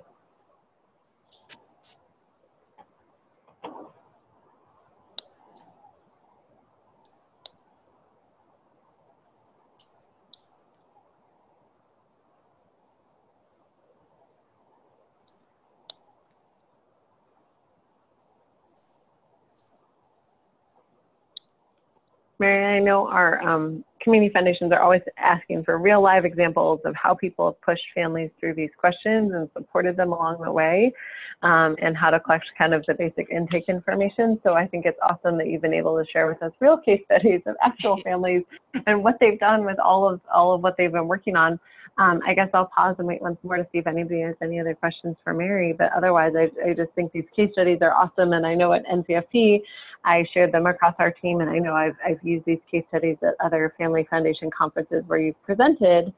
Mary, I know our um, community foundations are always asking for real live examples of how people have pushed families through these questions and supported them along the way, um, and how to collect kind of the basic intake information. So I think it's awesome that you've been able to share with us real case studies of actual families and what they've done with all of all of what they've been working on. Um, I guess I'll pause and wait once more to see if anybody has any other questions for Mary, but otherwise I, I just think these case studies are awesome, and I know at N C F P I shared them across our team, and I know I've, I've used these case studies at other family foundation conferences where you've presented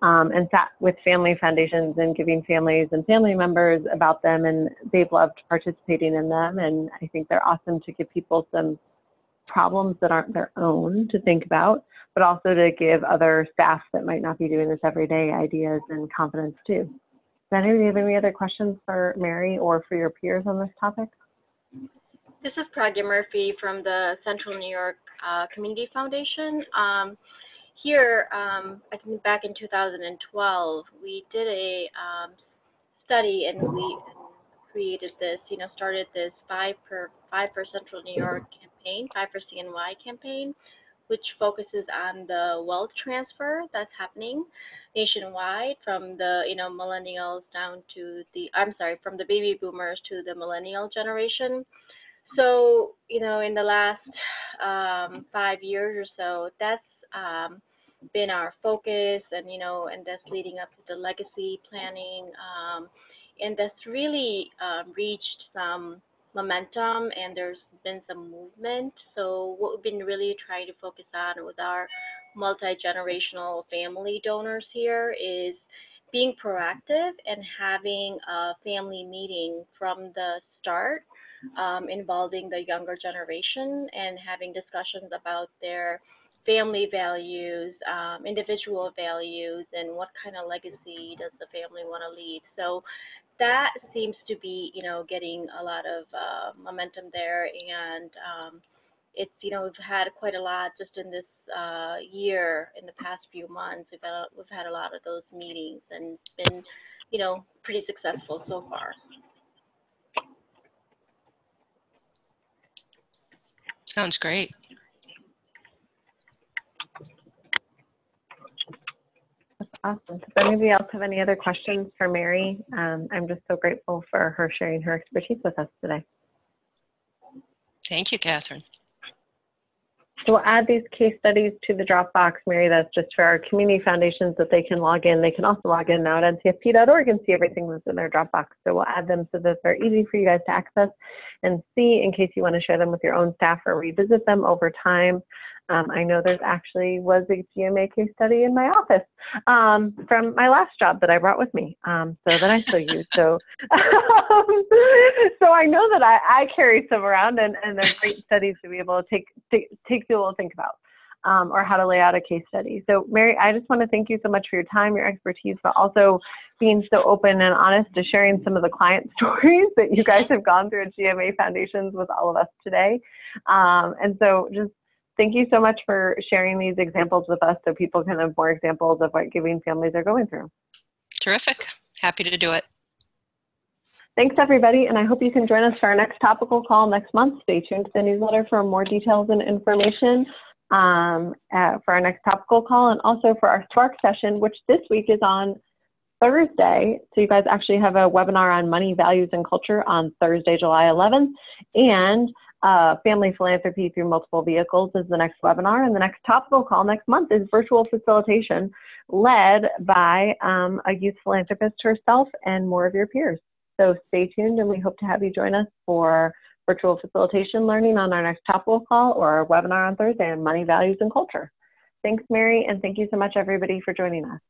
um, and sat with family foundations and giving families and family members about them, and they've loved participating in them. And I think they're awesome to give people some problems that aren't their own to think about, but also to give other staff that might not be doing this every day ideas and confidence too. Does anybody have any other questions for Mary or for your peers on this topic? This is Pragya Murphy from the Central New York uh, Community Foundation. Um, here, um, I think back in two thousand twelve, we did a um, study, and we created this, you know, started this Five for, Five for Central New York campaign, Five for C N Y campaign, which focuses on the wealth transfer that's happening nationwide from the, you know, millennials down to the, I'm sorry, from the baby boomers to the millennial generation. So, you know, in the last um, five years or so, that's um, been our focus, and, you know, and that's leading up to the legacy planning, um, and that's really um, reached some momentum, and there's been some movement. So what we've been really trying to focus on with our multi-generational family donors here is being proactive and having a family meeting from the start, um, involving the younger generation and having discussions about their family values, um, individual values, and what kind of legacy does the family want to leave. So that seems to be, you know, getting a lot of uh, momentum there, and um, it's, you know, we've had quite a lot just in this uh, year, in the past few months. We've had, we've had a lot of those meetings, and it's been, you know, pretty successful so far. Sounds great. That's awesome. Does anybody else have any other questions for Mary? Um, I'm just so grateful for her sharing her expertise with us today. Thank you, Catherine. So we'll add these case studies to the Dropbox, Mary. That's just for our community foundations that they can log in. They can also log in now at N C F P dot org and see everything that's in their Dropbox. So we'll add them so that they're easy for you guys to access and see in case you want to share them with your own staff or revisit them over time. Um, I know there's actually was a G M A case study in my office um, from my last job that I brought with me, um, so that I still use. So, um, so I know that I, I carry some around, and, and they're great studies to be able to take take, take people to think about, um, or how to lay out a case study. So, Mary, I just want to thank you so much for your time, your expertise, but also being so open and honest to sharing some of the client stories that you guys have gone through at G M A Foundations with all of us today. Um, and so, just thank you so much for sharing these examples with us so people can have more examples of what giving families are going through. Terrific. Happy to do it. Thanks, everybody, and I hope you can join us for our next topical call next month. Stay tuned to the newsletter for more details and information um, uh, for our next topical call, and also for our Spark session, which this week is on Thursday. So you guys actually have a webinar on money, values, and culture on Thursday, July eleventh, and Uh, family philanthropy through multiple vehicles is the next webinar, and the next topical call next month is virtual facilitation led by um, a youth philanthropist herself and more of your peers. So stay tuned, and we hope to have you join us for virtual facilitation learning on our next topical call or our webinar on Thursday on money, values, and culture. Thanks, Mary, and thank you so much, everybody, for joining us.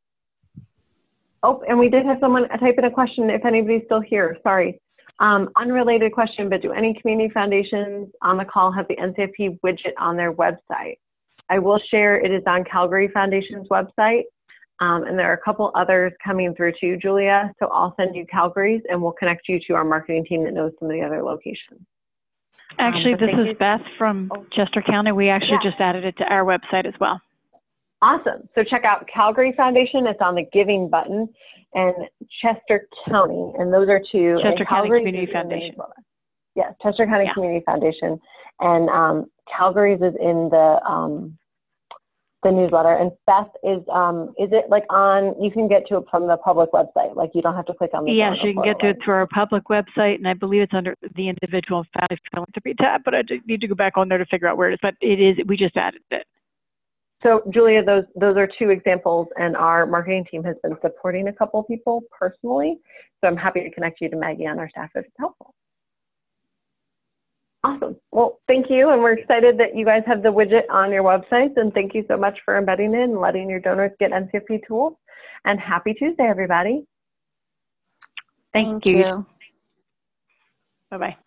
Oh, and we did have someone type in a question, if anybody's still here, sorry. Um, unrelated question, but do any community foundations on the call have the N C F P widget on their website? I will share it is on Calgary Foundation's website, um, and there are a couple others coming through too, Julia, so I'll send you Calgary's and we'll connect you to our marketing team that knows some of the other locations. Actually, um, this is you. Beth from Chester County. We actually Yeah. just added it to our website as well. Awesome. So check out Calgary Foundation. It's on the giving button, and Chester County, and those are two. Chester County Calgary's Community Foundation. Yes, Chester County Yeah. Community Foundation, and um, Calgary's is in the um, the newsletter. And Beth is um, is it like on? You can get to it from the public website. Like you don't have to click on the. Yes, you can get to it through our public website, and I believe it's under the individual philanthropy tab. But I just need to go back on there to figure out where it is. But it is. We just added it. So Julia, those those are two examples, and our marketing team has been supporting a couple people personally. So I'm happy to connect you to Maggie on our staff if it's helpful. Awesome. Well, thank you, and we're excited that you guys have the widget on your websites, and thank you so much for embedding it and letting your donors get N C F P tools. and happy Tuesday, everybody. Thank, Thank you. you. Bye-bye.